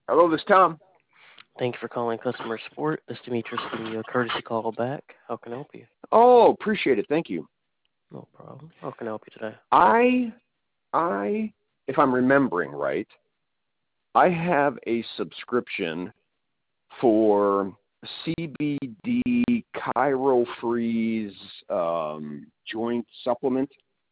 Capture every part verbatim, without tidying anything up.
Hello, this is Tom. Thank you for calling customer support. This is Demetrius giving you a courtesy call back. How can I help you? Oh, appreciate it. Thank you. No problem. How can I help you today? I, I, if I'm remembering right, I have a subscription for C B D Chiro Freeze um, joint supplement,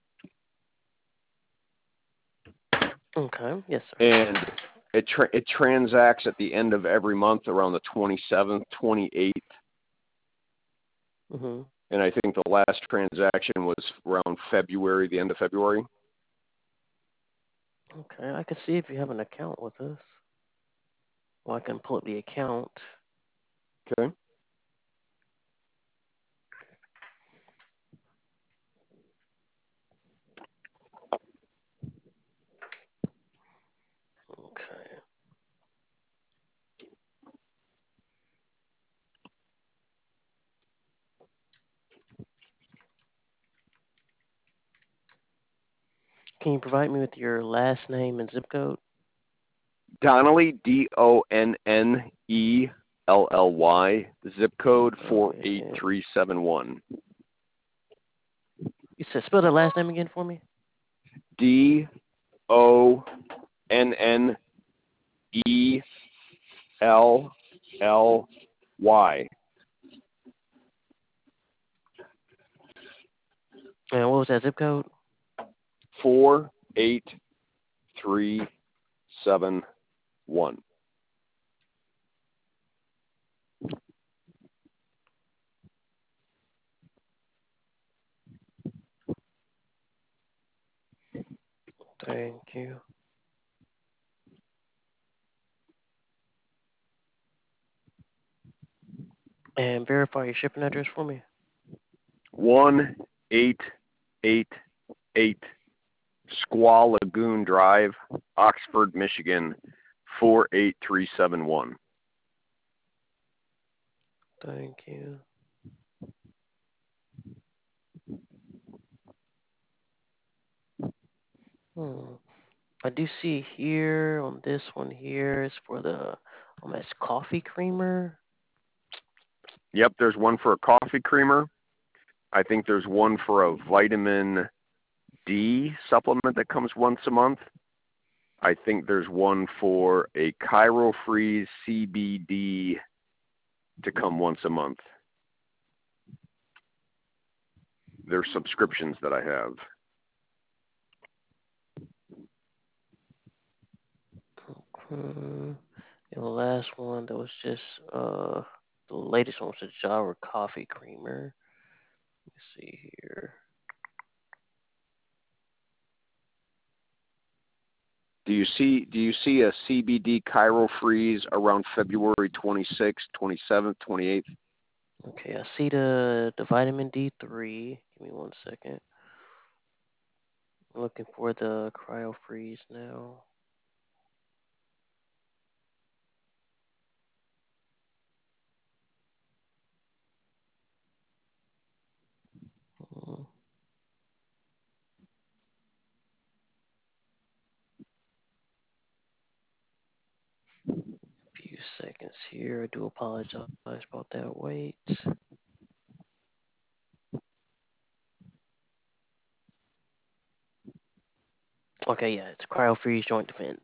Okay. Yes, sir. and it tra- it transacts at the end of every month around the twenty-seventh, twenty-eighth, Mhm. and I think the last transaction was around February, the end of February. Okay. I can see if you have an account with us. Well, I can pull up the account. Okay. Okay. Can you provide me with your last name and zip code? Donnelly, D O N N E L L Y, zip code Oh, four eight yeah. three seven one. You said spell that last name again for me. D O N N E L L Y. And what was that zip code? four eight three seven one. Thank you. And verify your shipping address for me. one eight eight eight Squaw Lagoon Drive, Oxford, Michigan, four eight three seven one. Thank you. Hmm. I do see here on this one here is for the um, that's coffee creamer. Yep, there's one for a coffee creamer. I think there's one for a vitamin D supplement that comes once a month. I think there's one for a Chiro Freeze C B D to come once a month. There's subscriptions that I have. Hmm. And the last one that was just uh the latest one was a Java coffee creamer. Let's see here. Do you see do you see a C B D Chiro Freeze around February twenty-sixth, twenty-seventh, twenty-eighth? Okay, I see the the vitamin D three. Give me one second. I'm looking for the cryo freeze now. Hmm. Few seconds here. I do apologize about that wait. Okay, yeah, it's cryo freeze joint defense.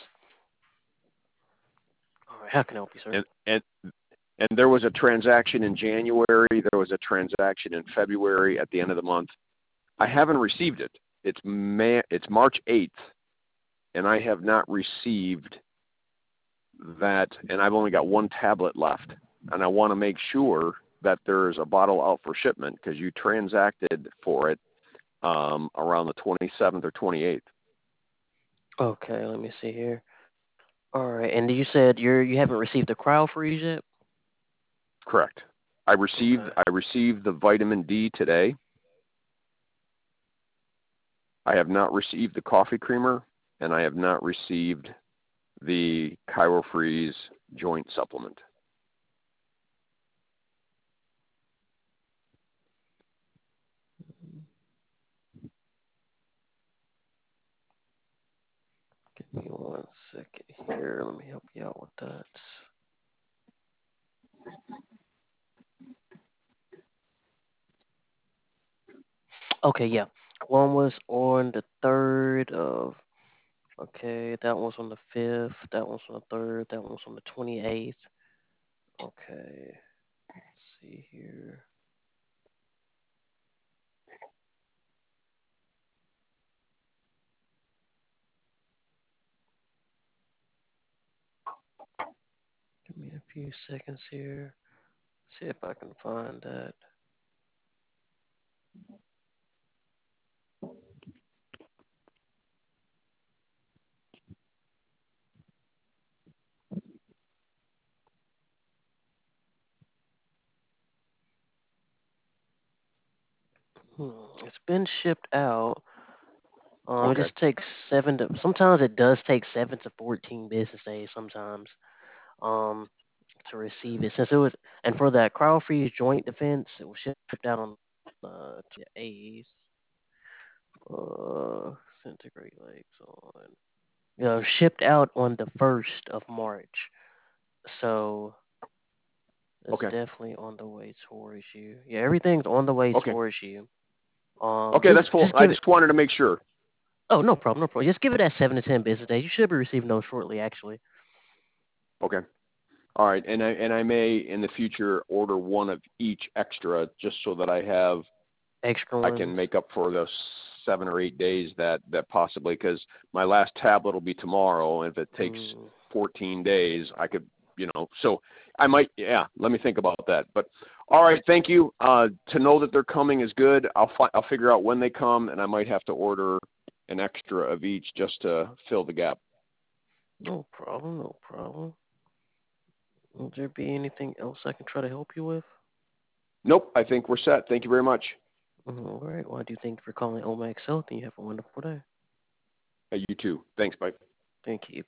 All right, how can I help you, sir? And and and there was a transaction in January, there was a transaction in February at the end of the month. I haven't received it. It's May, it's March eighth, and I have not received that, and I've only got one tablet left, and I want to make sure that there's a bottle out for shipment because you transacted for it um, around the twenty-seventh or twenty-eighth. Okay, let me see here. All right, and you said you're you haven't received the cryo freeze yet? Correct. I received Okay. I received the vitamin D today. I have not received the coffee creamer, and I have not received the Chiro Freeze joint supplement. Give me one second here. Let me help you out with Okay, yeah. One was on the third of. Okay, that one's on the fifth. That one's on the third. That one's on the twenty-eighth. Okay. Let's see here. Give me a few seconds here. See if I can find that. Hmm. It's been shipped out. Um, it Okay. just takes seven to. Sometimes it does take seven to fourteen business days. Sometimes. Um, to receive it since it was and for that cryo freeze joint defense, it was shipped out on uh to eighth. Uh, centigrade legs on. You know, shipped out on the first of March. So it's Okay. definitely on the way towards you. Yeah, everything's on the way Okay. towards you. Um, Okay, just that's full. just I give it. just wanted to make sure. Oh, no problem, no problem. Just give it that seven to ten business days. You should be receiving those shortly, actually. Okay. All right, and I and I may in the future order one of each extra just so that I have Extra I can ones. make up for those seven or eight days that that possibly because my last tablet will be tomorrow, and if it takes Mm. fourteen days, I could you know. So I might yeah. Let me think about that. But all right, thank you. Uh, to know that they're coming is good. I'll fi- I'll figure out when they come, and I might have to order an extra of each just to fill the gap. No problem, no problem. Will there be anything else I can try to help you with? Nope, I think we're set. Thank you very much. All right. Well, I do thank you for calling Omax Health, and you have a wonderful day. Uh, you too. Thanks. Bye. Thank you.